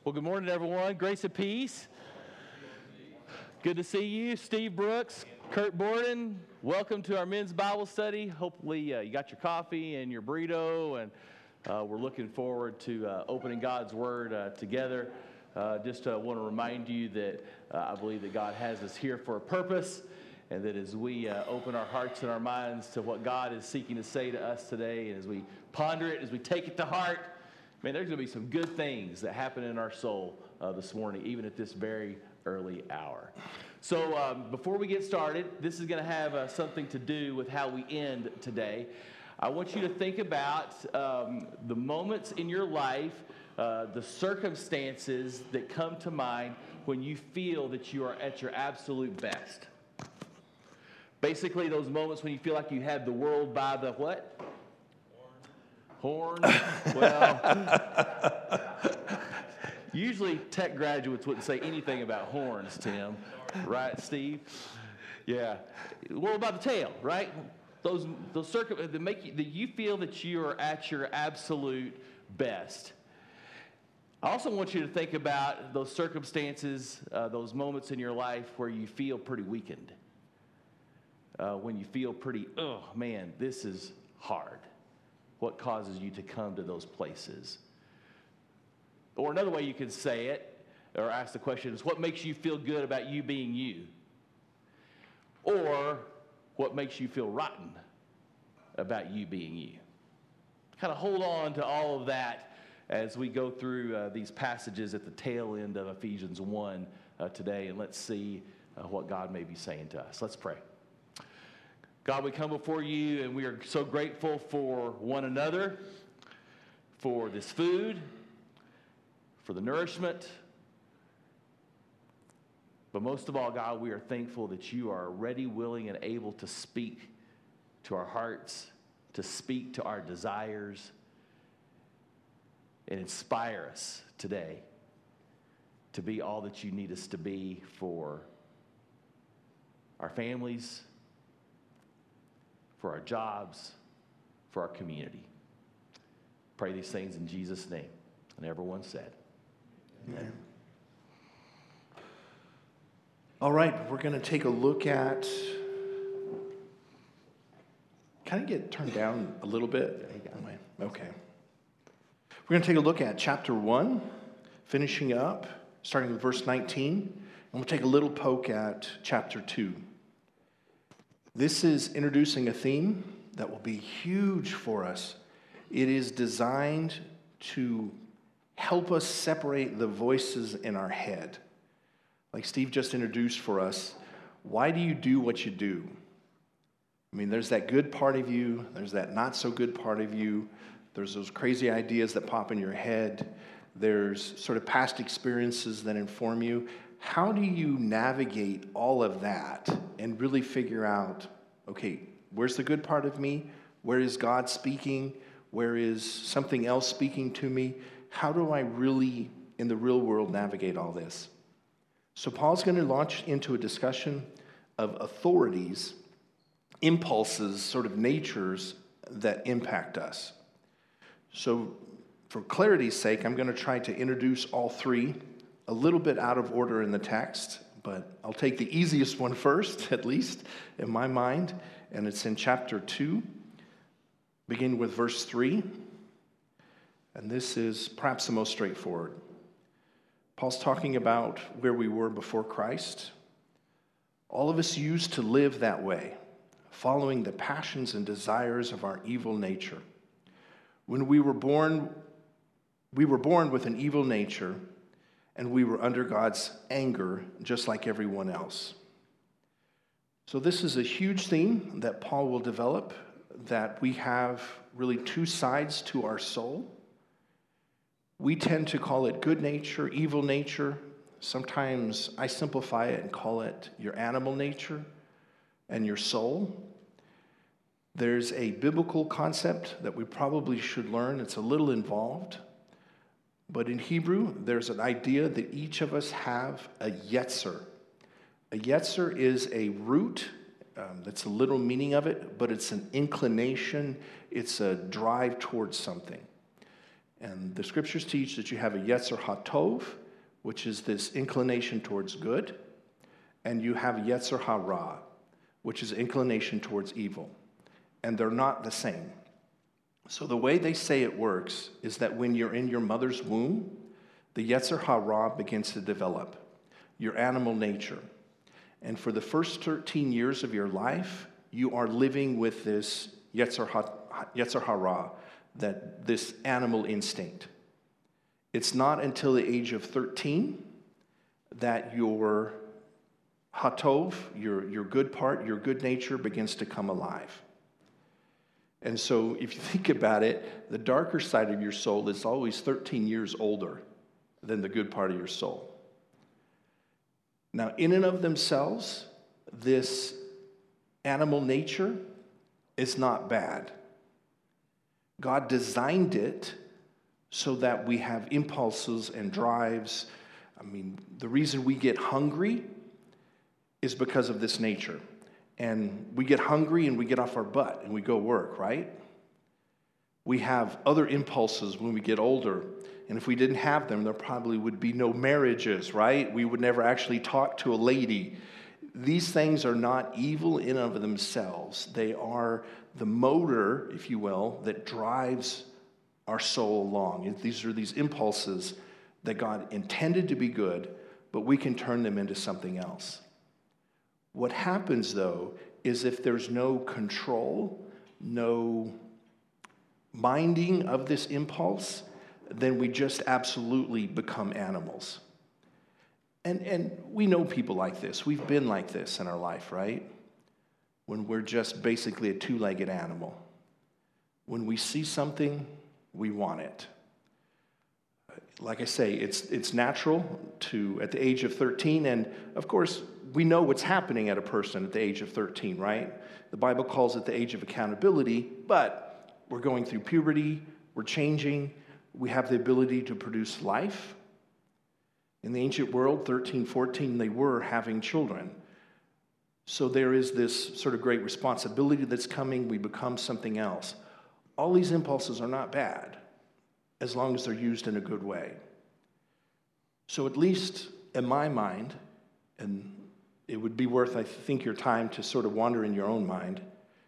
Well, good morning, everyone. Grace and peace. Good to see you, Steve Brooks, Kurt Borden. Welcome to our men's Bible study. Hopefully, you got your coffee and your burrito, and we're looking forward to opening God's Word together. Just want to remind you that I believe that God has us here for a purpose, and that as we open our hearts and our minds to what God is seeking to say to us today, and as we ponder it, as we take it to heart, man, there's going to be some good things that happen in our soul this morning, even at this very early hour. So before we get started, this is going to have something to do with how we end today. I want you to think about the moments in your life, the circumstances that come to mind when you feel that you are at your absolute best. Basically, those moments when you feel like you have the world by the what? Horn. Well, usually tech graduates wouldn't say anything about horns, Tim. Right, Steve? Yeah. What about the tail, right? Those that make you, that you feel that you are at your absolute best. I also want you to think about those circumstances, those moments in your life where you feel pretty weakened. When you feel pretty, oh man, this is hard. What causes you to come to those places? Or another way you could say it, or ask the question is, what makes you feel good about you being you? Or what makes you feel rotten about you being you? Kind of hold on to all of that as we go through these passages at the tail end of Ephesians 1 today, and let's see what God may be saying to us. Let's pray. God, we come before you, and we are so grateful for one another, for this food, for the nourishment. But most of all, God, we are thankful that you are ready, willing, and able to speak to our hearts, to speak to our desires, and inspire us today to be all that you need us to be for our families, for our jobs, for our community. Pray these things in Jesus' name. And everyone said, Amen. All right, we're going to take a look at, kind of get turned down a little bit. Okay. We're going to take a look at chapter 1, finishing up, starting with verse 19, and we'll take a little poke at chapter 2. This is introducing a theme that will be huge for us. It is designed to help us separate the voices in our head. Like Steve just introduced for us, why do you do what you do? I mean, there's that good part of you, there's that not so good part of you, there's those crazy ideas that pop in your head, there's sort of past experiences that inform you. How do you navigate all of that and really figure out, okay, where's the good part of me? Where is God speaking? Where is something else speaking to me? How do I really, in the real world, navigate all this? So Paul's going to launch into a discussion of authorities, impulses, sort of natures that impact us. So for clarity's sake, I'm going to try to introduce all three a little bit out of order in the text, but I'll take the easiest one first, at least in my mind, and it's in chapter 2, beginning with verse 3, and this is perhaps the most straightforward. Paul's talking about where we were before Christ. All of us used to live that way, following the passions and desires of our evil nature. When we were born with an evil nature, and we were under God's anger, just like everyone else. So this is a huge theme that Paul will develop, that we have really two sides to our soul. We tend to call it good nature, evil nature. Sometimes I simplify it and call it your animal nature and your soul. There's a biblical concept that we probably should learn. It's a little involved. But in Hebrew, there's an idea that each of us have a yetzer. A yetzer is a root. That's a little meaning of it, but it's an inclination. It's a drive towards something. And the scriptures teach that you have a Yetzer HaTov, which is this inclination towards good, and you have Yetzer Hara, which is inclination towards evil. And they're not the same. So the way they say it works is that when you're in your mother's womb, the Yetzer Hara begins to develop, your animal nature. And for the first 13 years of your life, you are living with this Yetzer Hara, this animal instinct. It's not until the age of 13 that your Hatov, your good part, your good nature begins to come alive. And so if you think about it, the darker side of your soul is always 13 years older than the good part of your soul. Now, in and of themselves, this animal nature is not bad. God designed it so that we have impulses and drives. I mean, the reason we get hungry is because of this nature. And we get hungry and we get off our butt and we go work, right? We have other impulses when we get older. And if we didn't have them, there probably would be no marriages, right? We would never actually talk to a lady. These things are not evil in and of themselves. They are the motor, if you will, that drives our soul along. These are these impulses that God intended to be good, but we can turn them into something else. What happens, though, is if there's no control, no minding of this impulse, then we just absolutely become animals. And we know people like this. We've been like this in our life, right? When we're just basically a two-legged animal. When we see something, we want it. Like I say, it's natural to, at the age of 13, and of course, we know what's happening at a person at the age of 13, right? The Bible calls it the age of accountability, but we're going through puberty, we're changing, we have the ability to produce life. In the ancient world, 13, 14, they were having children. So there is this sort of great responsibility that's coming. We become something else. All these impulses are not bad, as long as they're used in a good way. So at least in my mind, and it would be worth, I think, your time to sort of wander in your own mind,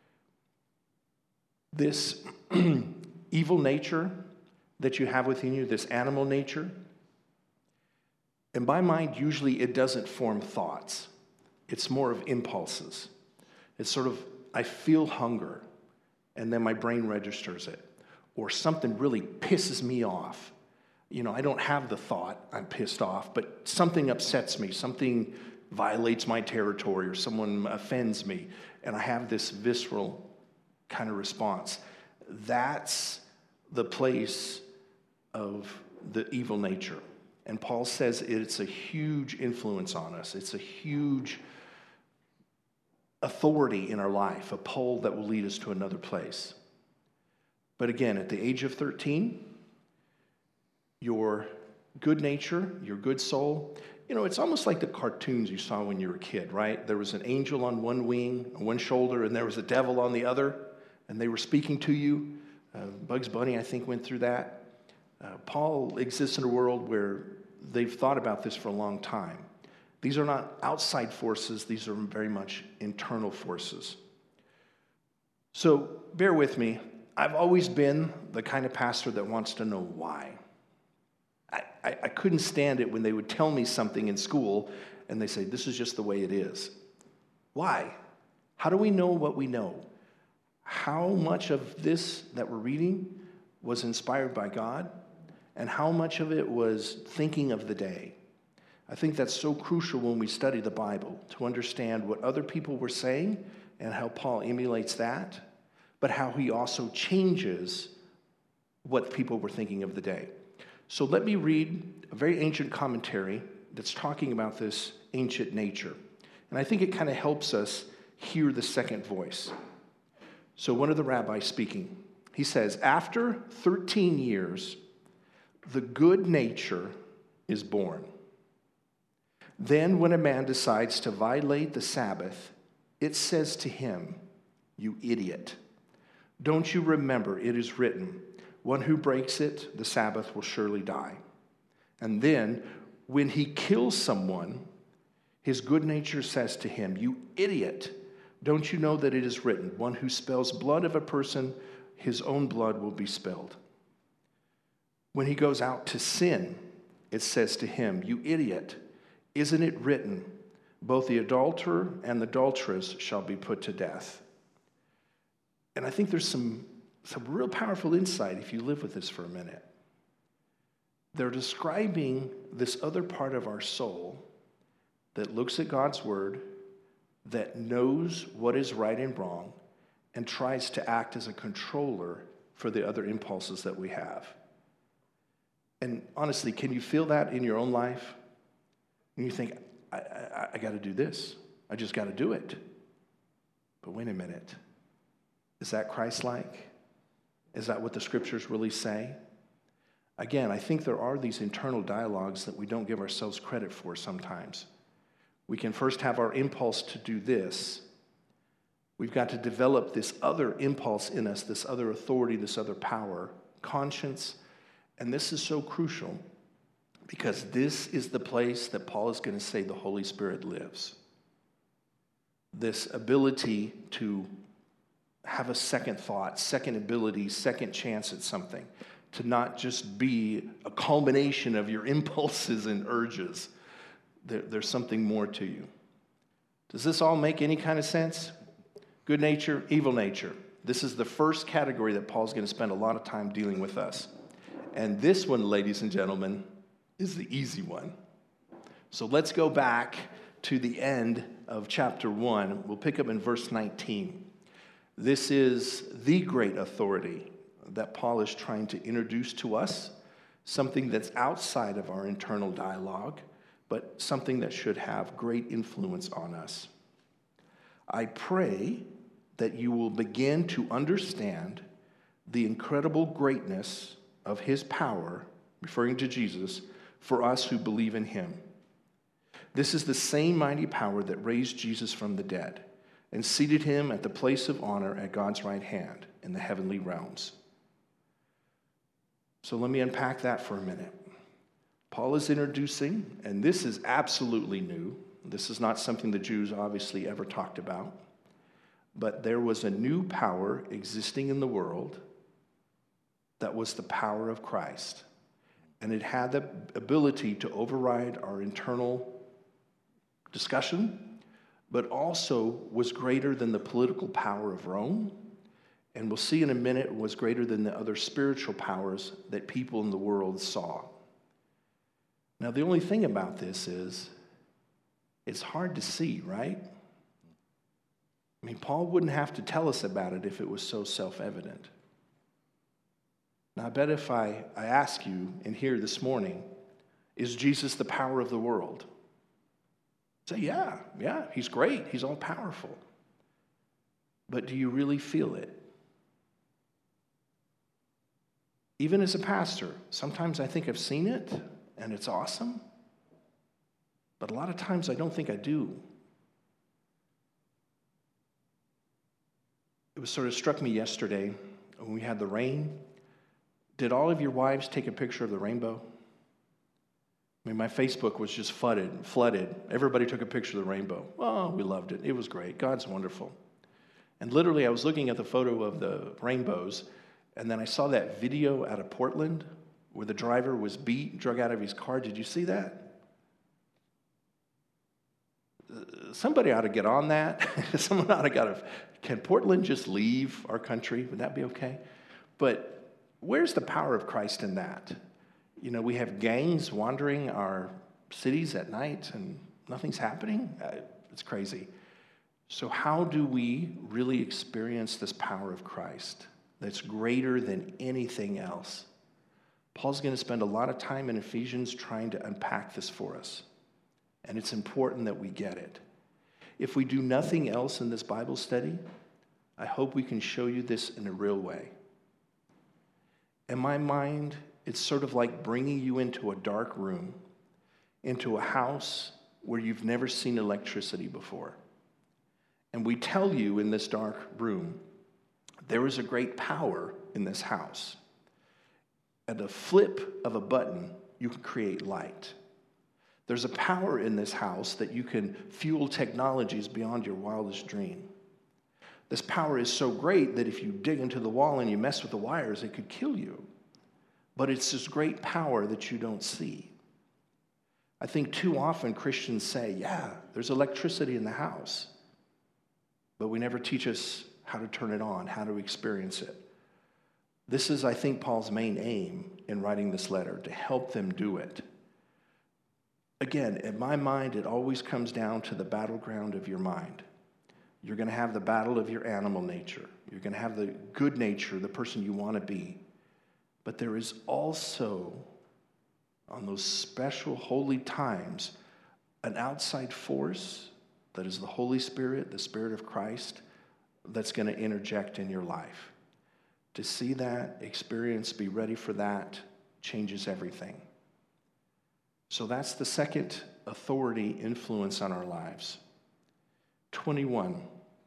this evil nature that you have within you, this animal nature, in my mind, usually it doesn't form thoughts. It's more of impulses. It's sort of, I feel hunger, and then my brain registers it. Or something really pisses me off. You know, I don't have the thought, I'm pissed off, but something upsets me, something violates my territory, or someone offends me, and I have this visceral kind of response. That's the place of the evil nature. And Paul says it's a huge influence on us. It's a huge authority in our life, a pole that will lead us to another place. But again, at the age of 13, your good nature, your good soul, you know, it's almost like the cartoons you saw when you were a kid, right? There was an angel on one wing, on one shoulder, and there was a devil on the other, and they were speaking to you. Bugs Bunny, I think, went through that. Paul exists in a world where they've thought about this for a long time. These are not outside forces. These are very much internal forces. So bear with me. I've always been the kind of pastor that wants to know why. I couldn't stand it when they would tell me something in school and they say, this is just the way it is. Why? How do we know what we know? How much of this that we're reading was inspired by God? And how much of it was thinking of the day? I think that's so crucial when we study the Bible, to understand what other people were saying and how Paul emulates that, but how he also changes what people were thinking of the day. So let me read a very ancient commentary that's talking about this ancient nature. And I think it kind of helps us hear the second voice. So one of the rabbis speaking, he says, after 13 years, the good nature is born. Then when a man decides to violate the Sabbath, it says to him, you idiot, don't you remember it is written, One who breaks it, the Sabbath, will surely die. And then, when he kills someone, his good nature says to him, "You idiot, don't you know that it is written, one who spills blood of a person, his own blood will be spilled." When he goes out to sin, it says to him, "You idiot, isn't it written, both the adulterer and the adulteress shall be put to death?" And I think there's some real powerful insight if you live with this for a minute. They're describing this other part of our soul that looks at God's word, that knows what is right and wrong, and tries to act as a controller for the other impulses that we have. And honestly, can you feel that in your own life? And you think, I got to do this. I just got to do it. But wait a minute. Is that Christ-like? Is that what the scriptures really say? Again, I think there are these internal dialogues that we don't give ourselves credit for sometimes. We can first have our impulse to do this. We've got to develop this other impulse in us, this other authority, this other power, conscience. And this is so crucial because this is the place that Paul is going to say the Holy Spirit lives. This ability to have a second thought, second ability, second chance at something, to not just be a culmination of your impulses and urges. There's something more to you. Does this all make any kind of sense? Good nature, evil nature. This is the first category that Paul's going to spend a lot of time dealing with us. And this one, ladies and gentlemen, is the easy one. So let's go back to the end of chapter 1. We'll pick up in verse 19. This is the great authority that Paul is trying to introduce to us, something that's outside of our internal dialogue, but something that should have great influence on us. "I pray that you will begin to understand the incredible greatness of his power," referring to Jesus, "for us who believe in him. This is the same mighty power that raised Jesus from the dead and seated him at the place of honor at God's right hand in the heavenly realms." So let me unpack that for a minute. Paul is introducing, and this is absolutely new. This is not something the Jews obviously ever talked about. But there was a new power existing in the world that was the power of Christ. And it had the ability to override our internal discussion, but also was greater than the political power of Rome. And we'll see in a minute, was greater than the other spiritual powers that people in the world saw. Now, the only thing about this is, it's hard to see, right? I mean, Paul wouldn't have to tell us about it if it was so self-evident. Now, I bet if I ask you in here this morning, is Jesus the power of the world? Say, yeah, he's great. He's all powerful. But do you really feel it? Even as a pastor, sometimes I think I've seen it, and it's awesome. But a lot of times I don't think I do. It was sort of struck me yesterday when we had the rain. Did all of your wives take a picture of the rainbow? I mean, my Facebook was just flooded. Everybody took a picture of the rainbow. Oh, we loved it. It was great. God's wonderful. And literally, I was looking at the photo of the rainbows, and then I saw that video out of Portland where the driver was beat, drug out of his car. Did you see that? Somebody ought to get on that. Someone ought to can Portland just leave our country? Would that be okay? But where's the power of Christ in that? You know, we have gangs wandering our cities at night and nothing's happening. It's crazy. So how do we really experience this power of Christ that's greater than anything else? Paul's going to spend a lot of time in Ephesians trying to unpack this for us. And it's important that we get it. If we do nothing else in this Bible study, I hope we can show you this in a real way. In my mind, it's sort of like bringing you into a dark room, into a house where you've never seen electricity before. And we tell you in this dark room, there is a great power in this house. at the flip of a button, you can create light. There's a power in this house that you can fuel technologies beyond your wildest dream. This power is so great that if you dig into the wall and you mess with the wires, it could kill you. But it's this great power that you don't see. I think too often Christians say, yeah, there's electricity in the house, but we never teach us how to turn it on, how to experience it. This is, I think, Paul's main aim in writing this letter, to help them do it. Again, in my mind, it always comes down to the battleground of your mind. You're going to have the battle of your animal nature. You're going to have the good nature, the person you want to be. But there is also, on those special holy times, an outside force that is the Holy Spirit, the Spirit of Christ, that's going to interject in your life. To see that, experience, be ready for that, changes everything. So that's the second authority influence on our lives. 21.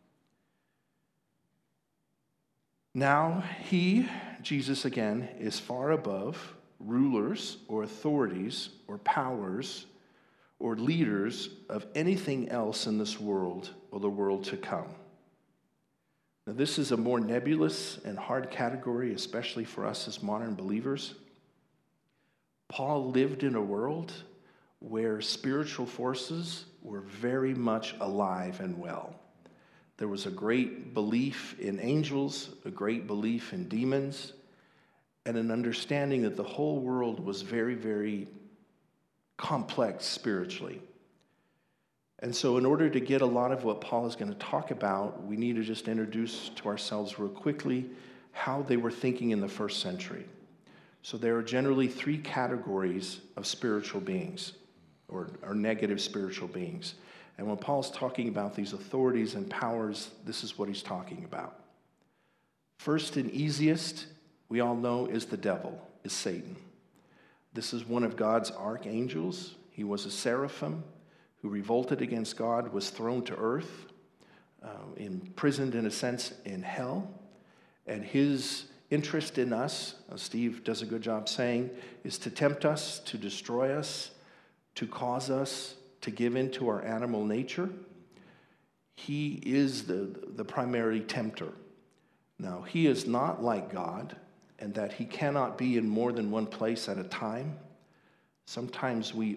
Now he, Jesus again, is far above rulers or authorities or powers or leaders of anything else in this world or the world to come. Now, this is a more nebulous and hard category, especially for us as modern believers. Paul lived in a world where spiritual forces were very much alive and well. There was a great belief in angels, a great belief in demons, and an understanding that the whole world was very, very complex spiritually. And so in order to get a lot of what Paul is going to talk about, we need to just introduce to ourselves real quickly how they were thinking in the first century. So there are generally three categories of spiritual beings, or negative spiritual beings. And when Paul's talking about these authorities and powers, this is what he's talking about. First and easiest, we all know, is the devil, is Satan. This is one of God's archangels. He was a seraphim who revolted against God, was thrown to earth, imprisoned in a sense in hell. And his interest in us, as Steve does a good job saying, is to tempt us, to destroy us, to cause us to give in to our animal nature. He is the primary tempter. Now, he is not like God, and that he cannot be in more than one place at a time. Sometimes we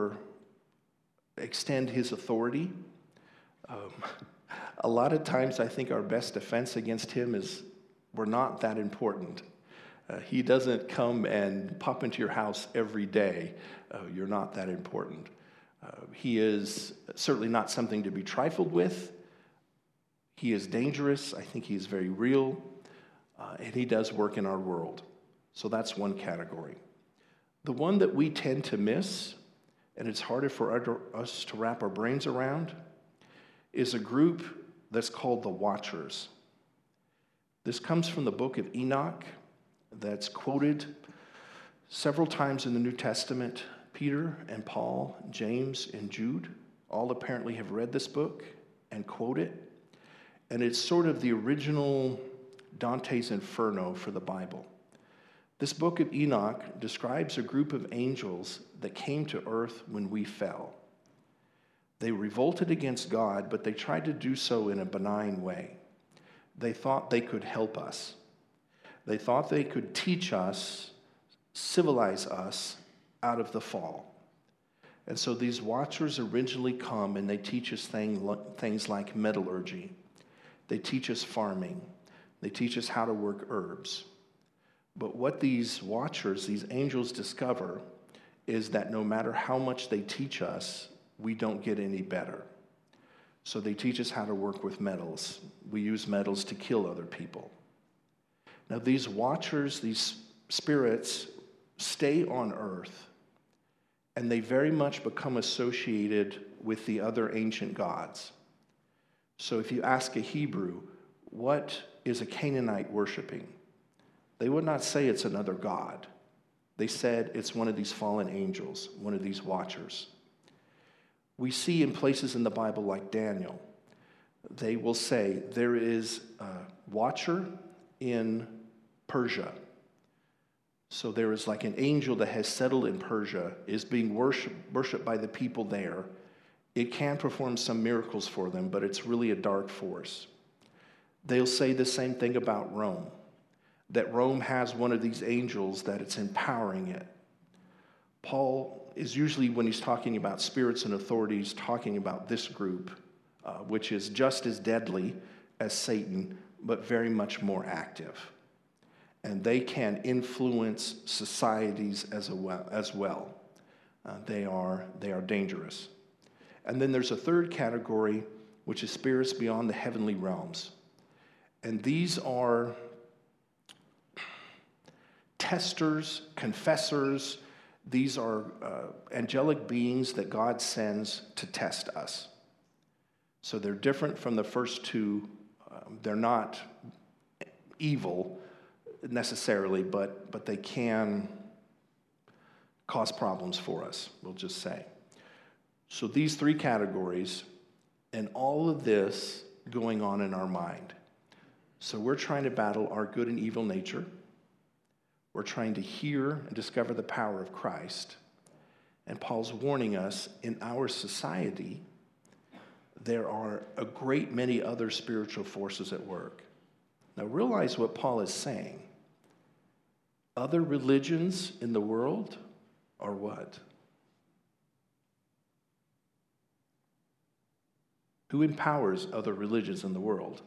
extend his authority. A lot of times I think our best defense against him is we're not that important. He doesn't come and pop into your house every day. You're not that important. He is certainly not something to be trifled with. He is dangerous. I think he is very real. And he does work in our world. So that's one category. The one that we tend to miss, and it's harder for us to wrap our brains around, is a group that's called the Watchers. This comes from the book of Enoch that's quoted several times in the New Testament. Peter and Paul, James and Jude all apparently have read this book and quote it. And it's sort of the original Dante's Inferno for the Bible. This book of Enoch describes a group of angels that came to earth when we fell. They revolted against God, but they tried to do so in a benign way. They thought they could help us. They thought they could teach us, civilize us out of the fall. And so these watchers originally come and they teach us things like metallurgy. They teach us farming. They teach us how to work herbs. But what these watchers, these angels, discover is that no matter how much they teach us, we don't get any better. So they teach us how to work with metals. We use metals to kill other people. Now these watchers, these spirits, stay on earth, and they very much become associated with the other ancient gods. So if you ask a Hebrew, what is a Canaanite worshiping? They would not say it's another god. They said it's one of these fallen angels, one of these watchers. We see in places in the Bible like Daniel, they will say there is a watcher in Persia. So there is like an angel that has settled in Persia, is being worshiped by the people there. It can perform some miracles for them, but it's really a dark force. They'll say the same thing about Rome, that Rome has one of these angels, that it's empowering it. Paul is usually, when he's talking about spirits and authorities, talking about this group, which is just as deadly as Satan, but very much more active. And they can influence societies as well. They are dangerous. And then there's a third category, which is spirits beyond the heavenly realms. And these are testers, confessors. These are angelic beings that God sends to test us. So they're different from the first two. They're not evil necessarily, but they can cause problems for us, we'll just say. So these three categories, and all of this going on in our mind. So we're trying to battle our good and evil nature. We're trying to hear and discover the power of Christ. And Paul's warning us, in our society, there are a great many other spiritual forces at work. Now realize what Paul is saying. Other religions in the world are what? Who empowers other religions in the world?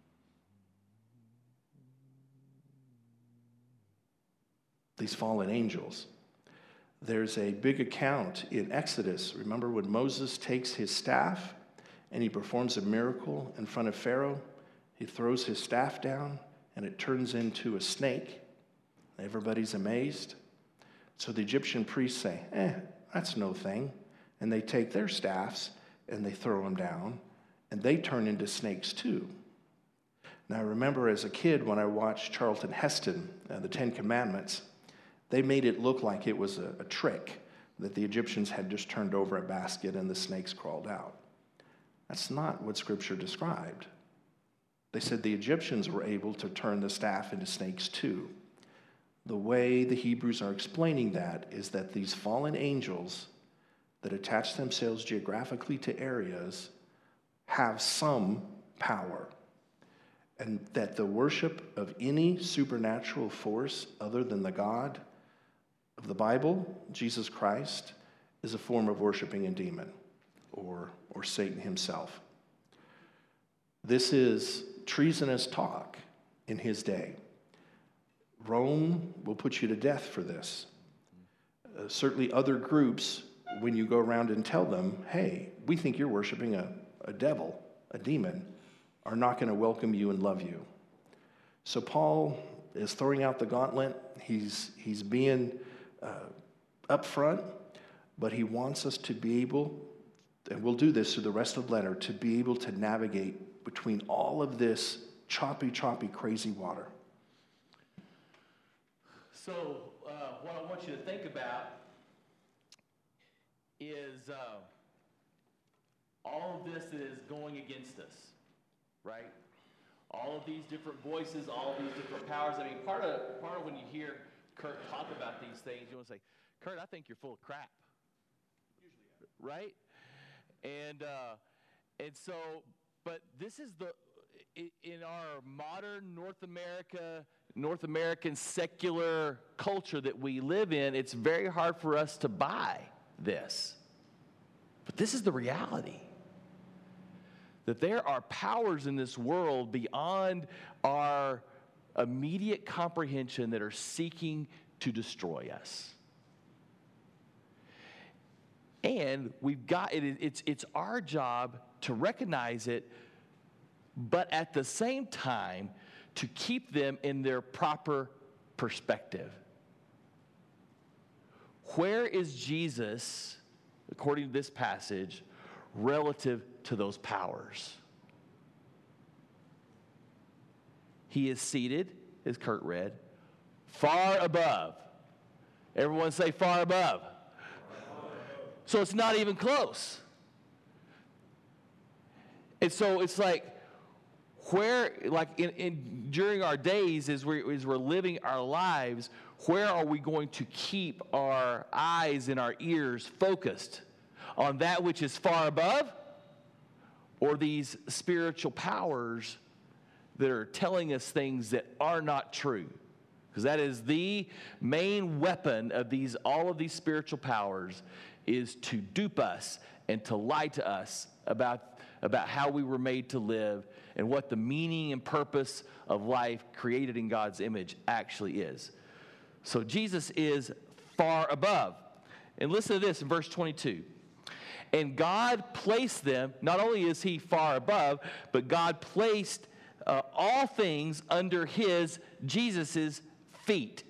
These fallen angels. There's a big account in Exodus. Remember when Moses takes his staff and he performs a miracle in front of Pharaoh? He throws his staff down and it turns into a snake. Everybody's amazed. So the Egyptian priests say, that's no thing. And they take their staffs and they throw them down and they turn into snakes too. Now I remember as a kid when I watched Charlton Heston, the Ten Commandments, they made it look like it was a trick, that the Egyptians had just turned over a basket and the snakes crawled out. That's not what Scripture described. They said the Egyptians were able to turn the staff into snakes too. The way the Hebrews are explaining that is that these fallen angels that attach themselves geographically to areas have some power, and that the worship of any supernatural force other than the God of the Bible, Jesus Christ, is a form of worshiping a demon or Satan himself. This is treasonous talk in his day. Rome will put you to death for this. Certainly other groups, when you go around and tell them, hey, we think you're worshiping a devil, a demon, are not going to welcome you and love you. So Paul is throwing out the gauntlet. He's being upfront, but he wants us to be able, and we'll do this through the rest of the letter, to be able to navigate between all of this choppy, crazy water. So what I want you to think about is all of this is going against us, right? All of these different voices, all of these different powers. I mean, part of when you hear Kurt talk about these things, you want to say, Kurt, I think you're full of crap. Usually, right? And so, but this is in our modern North American secular culture that we live in, it's very hard for us to buy this. But this is the reality. That there are powers in this world beyond our immediate comprehension that are seeking to destroy us. And we've got it's our job to recognize it, but at the same time to keep them in their proper perspective. Where is Jesus, according to this passage, relative to those powers? He is seated, as Kurt read, far above. Everyone say far above. So it's not even close. And so it's like, where, like during our days as we're living our lives, where are we going to keep our eyes and our ears focused? On that which is far above, or these spiritual powers that are telling us things that are not true? Because that is the main weapon of all of these spiritual powers, is to dupe us and to lie to us about how we were made to live and what the meaning and purpose of life created in God's image actually is. So Jesus is far above. And listen to this in verse 22. And God placed them, not only is he far above, but God placed all things under Jesus' feet,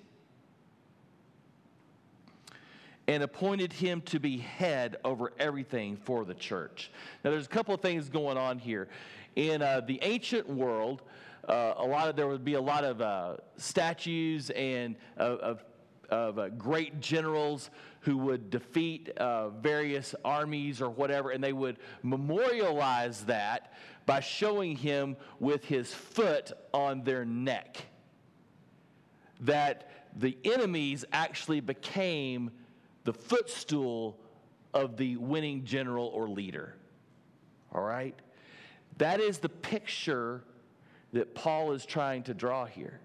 and appointed him to be head over everything for the church. Now, there's a couple of things going on here. In the ancient world, there would be a lot of statues and of great generals who would defeat various armies or whatever, and they would memorialize that by showing him with his foot on their neck. That the enemies actually became the footstool of the winning general or leader. All right? That is the picture that Paul is trying to draw here.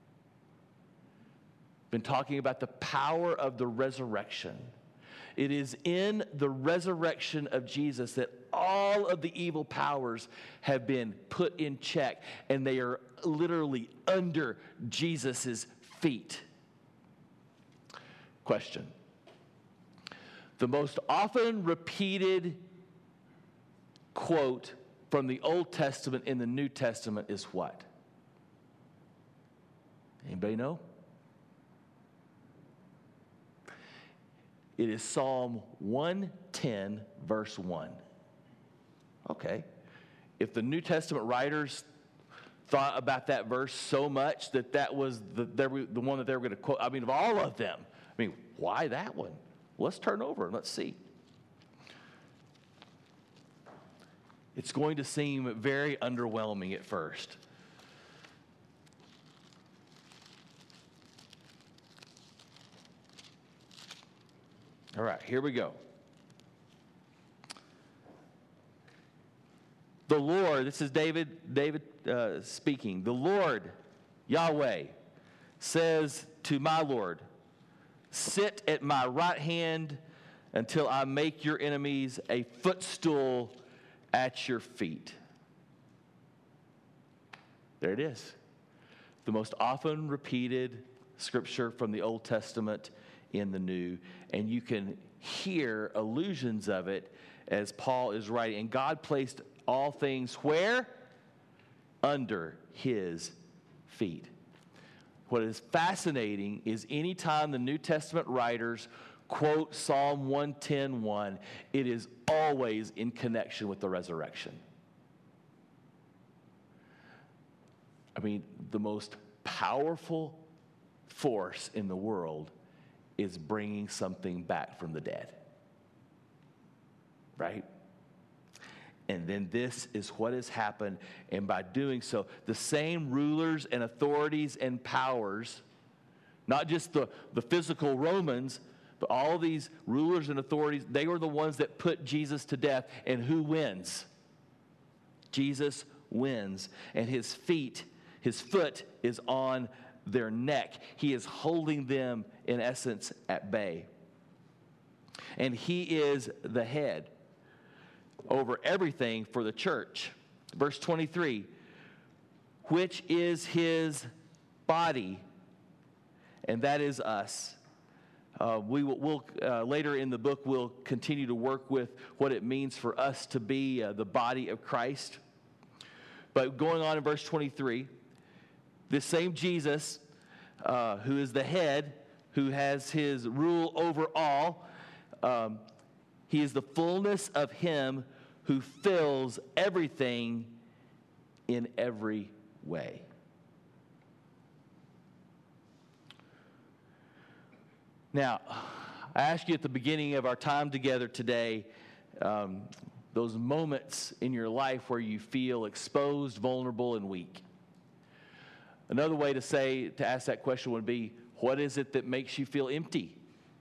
Been talking about the power of the resurrection. It is in the resurrection of Jesus that all of the evil powers have been put in check, and they are literally under Jesus' feet. Question. The most often repeated quote from the Old Testament in the New Testament is what? Anybody know? It is Psalm 110, verse 1. Okay. If the New Testament writers thought about that verse so much that was the one that they were going to quote, I mean, of all of them, I mean, why that one? Let's turn over and let's see. It's going to seem very underwhelming at first. All right, here we go. The Lord, this is David speaking. The Lord, Yahweh, says to my Lord, sit at my right hand until I make your enemies a footstool at your feet. There it is. The most often repeated scripture from the Old Testament in the New. And you can hear allusions of it as Paul is writing. And God placed all things where? Under his feet. What is fascinating is anytime the New Testament writers quote Psalm 110:1, it is always in connection with the resurrection. I mean, the most powerful force in the world is bringing something back from the dead. Right? And then this is what has happened. And by doing so, the same rulers and authorities and powers, not just the physical Romans, but all these rulers and authorities, they were the ones that put Jesus to death. And who wins? Jesus wins. And his foot is on their neck. He is holding them, in essence, at bay. And he is the head over everything for the church. Verse 23, which is his body, and that is us. We'll later in the book, we'll continue to work with what it means for us to be the body of Christ. But going on in verse 23, this same Jesus, who is the head, who has his rule over all, he is the fullness of him who fills everything in every way. Now, I asked you at the beginning of our time together today, those moments in your life where you feel exposed, vulnerable, and weak. Another way to ask that question would be, What is it that makes you feel empty?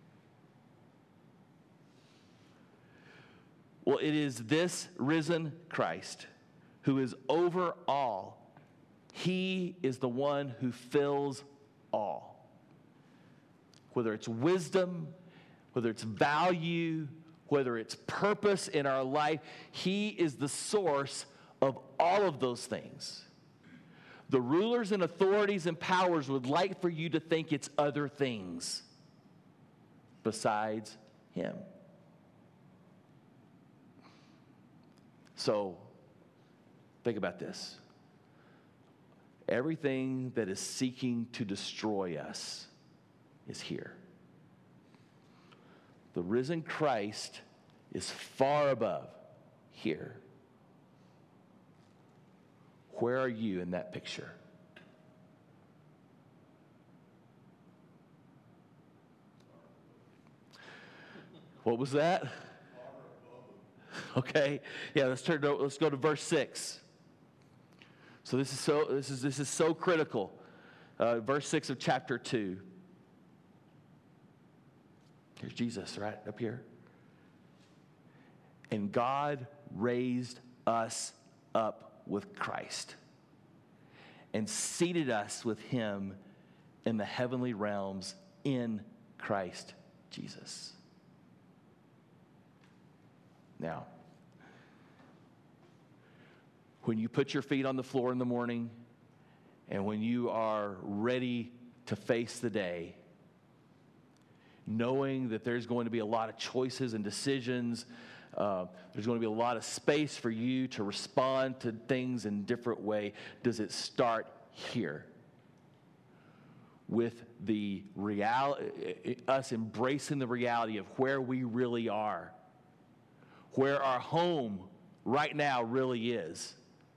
Well, it is this risen Christ who is over all. He is the one who fills all. Whether it's wisdom, whether it's value, whether it's purpose in our life, He is the source of all of those things. The rulers and authorities and powers would like for you to think it's other things besides Him. So, think about this. Everything that is seeking to destroy us is here. The risen Christ is far above here. Where are you in that picture? What was that? Okay, yeah. Let's go to verse 6. So this is so critical. Verse 6 of chapter 2. Here's Jesus right up here. And God raised us up with Christ and seated us with Him in the heavenly realms in Christ Jesus. Now, when you put your feet on the floor in the morning and when you are ready to face the day, knowing that there's going to be a lot of choices and decisions, there's going to be a lot of space for you to respond to things in different way, does it start here? With the reality, us embracing the reality of where we really are, where our home right now really is.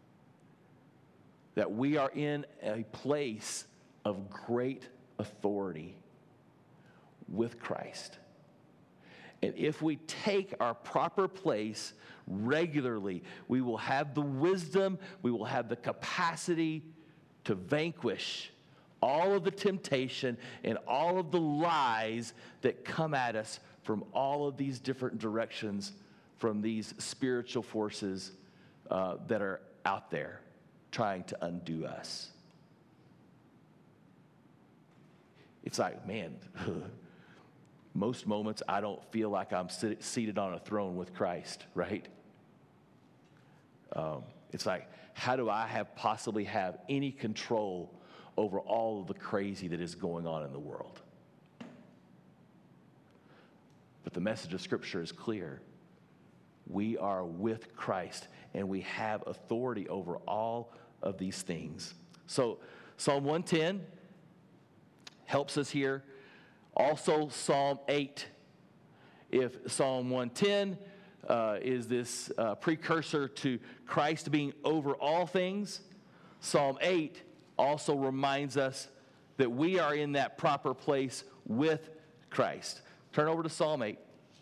That we are in a place of great authority with Christ. And if we take our proper place regularly, we will have the wisdom, we will have the capacity to vanquish all of the temptation and all of the lies that come at us from all of these different directions, from these spiritual forces that are out there trying to undo us. It's like, man, most moments I don't feel like I'm seated on a throne with Christ, right? It's like, how do I possibly have any control over all of the crazy that is going on in the world? But the message of Scripture is clear. We are with Christ, and we have authority over all of these things. So Psalm 110 helps us here. Also Psalm 8. If Psalm 110 is this precursor to Christ being over all things, Psalm 8 also reminds us that we are in that proper place with Christ. Turn over to Psalm 8.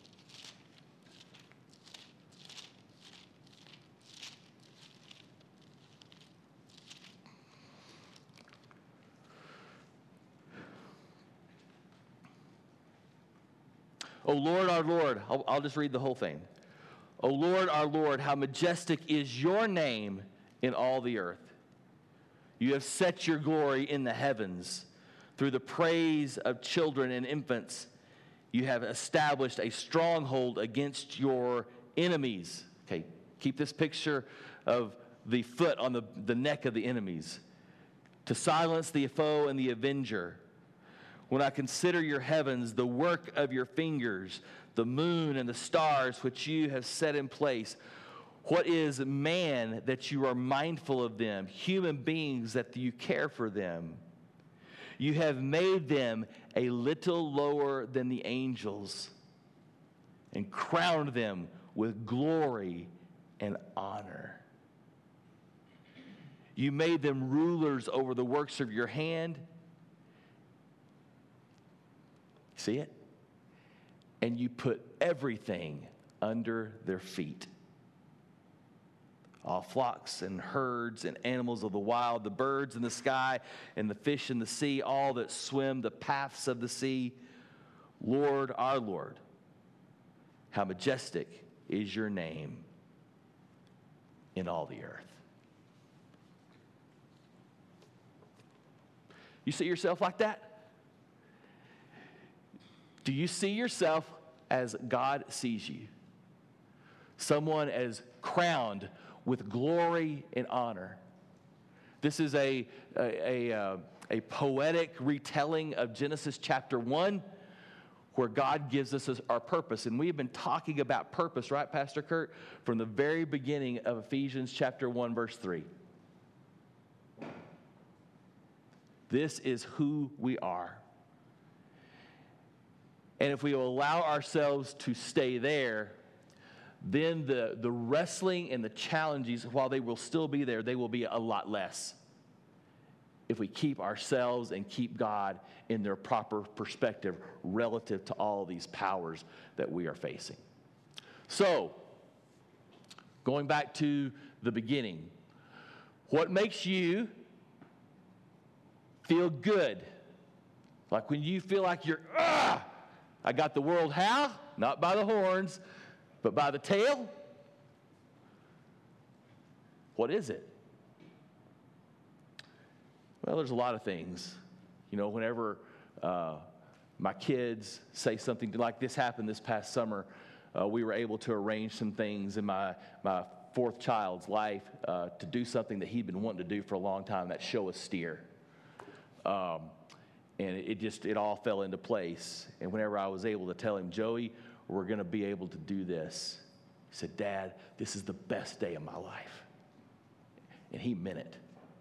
O Lord, our Lord, I'll just read the whole thing. O Lord, our Lord, how majestic is your name in all the earth. You have set your glory in the heavens. Through the praise of children and infants, you have established a stronghold against your enemies. Okay, keep this picture of the foot on the neck of the enemies. To silence the foe and the avenger. When I consider your heavens, the work of your fingers, the moon and the stars which you have set in place, what is man that you are mindful of them, human beings that you care for them? You have made them a little lower than the angels and crowned them with glory and honor. You made them rulers over the works of your hand. See it? And you put everything under their feet. all flocks and herds and animals of the wild, the birds in the sky and the fish in the sea, all that swim the paths of the sea. Lord, our Lord, how majestic is your name in all the earth. You see yourself like that? Do you see yourself as God sees you? Someone as crowned with glory and honor. This is a poetic retelling of Genesis chapter 1, where God gives us our purpose. And we've been talking about purpose, right, Pastor Kurt? From the very beginning of Ephesians chapter 1, verse 3. This is who we are. And if we will allow ourselves to stay there, then the wrestling and the challenges, while they will still be there, they will be a lot less. If we keep ourselves and keep God in their proper perspective relative to all these powers that we are facing. So, going back to the beginning, what makes you feel good? Like when you feel like you're, I got the world how? Not by the horns, but by the tail? What is it? Well, there's a lot of things. You know, whenever my kids say something like this happened this past summer, we were able to arrange some things in my fourth child's life to do something that he'd been wanting to do for a long time, that show a steer. And it all fell into place. And whenever I was able to tell him, Joey, we're going to be able to do this, he said, Dad, this is the best day of my life. And he meant it.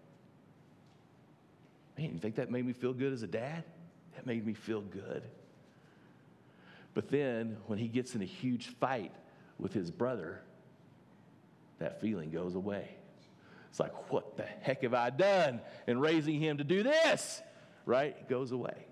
Man, you think that made me feel good as a dad? That made me feel good. But then when he gets in a huge fight with his brother, that feeling goes away. It's like, what the heck have I done in raising him to do this? Right? It goes away.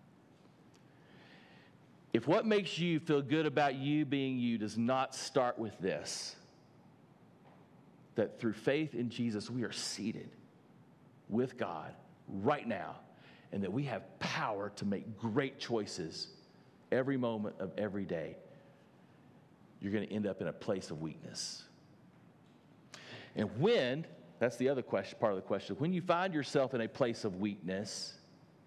If what makes you feel good about you being you does not start with this, that through faith in Jesus we are seated with God right now, and that we have power to make great choices every moment of every day, you're going to end up in a place of weakness. And when, that's the other question, part of the question, when you find yourself in a place of weakness,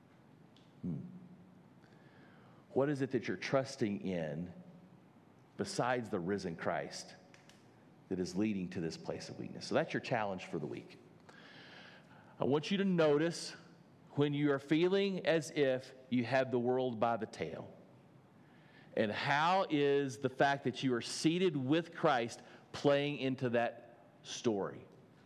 what is it that you're trusting in besides the risen Christ that is leading to this place of weakness? So that's your challenge for the week. I want you to notice when you are feeling as if you have the world by the tail. And how is the fact that you are seated with Christ playing into that story?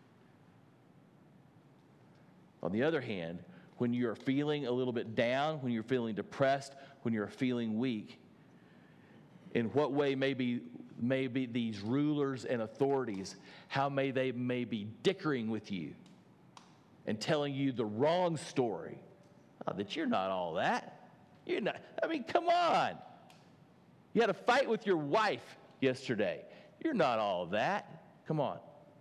On the other hand, when you are feeling a little bit down, when you're feeling depressed, when you're feeling weak, in what way may be these rulers and authorities, how may they be dickering with you and telling you the wrong story? Oh, that you're not all that. You're not, I mean, come on. You had a fight with your wife yesterday. You're not all that. Come on.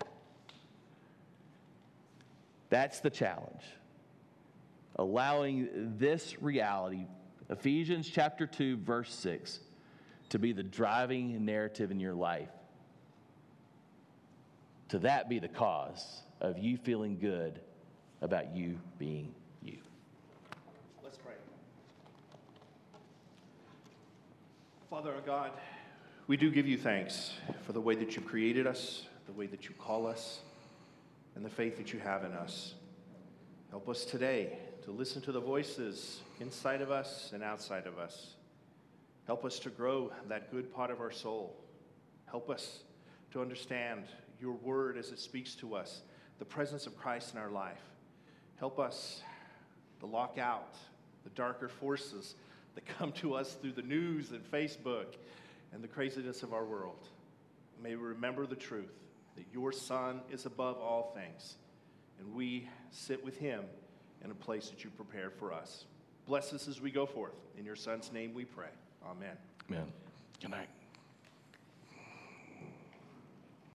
That's the challenge. Allowing this reality, Ephesians chapter 2, verse 6, to be the driving narrative in your life. To that be the cause of you feeling good about you being you. Let's pray. Father our God, we do give you thanks for the way that you created us, the way that you call us, and the faith that you have in us. Help us today to listen to the voices inside of us and outside of us. Help us to grow that good part of our soul. Help us to understand your word as it speaks to us, the presence of Christ in our life. Help us to lock out the darker forces that come to us through the news and Facebook and the craziness of our world. May we remember the truth that your Son is above all things, and we sit with him in a place that you prepared for us. Bless us as we go forth. In your Son's name we pray. Amen. Amen. Good night.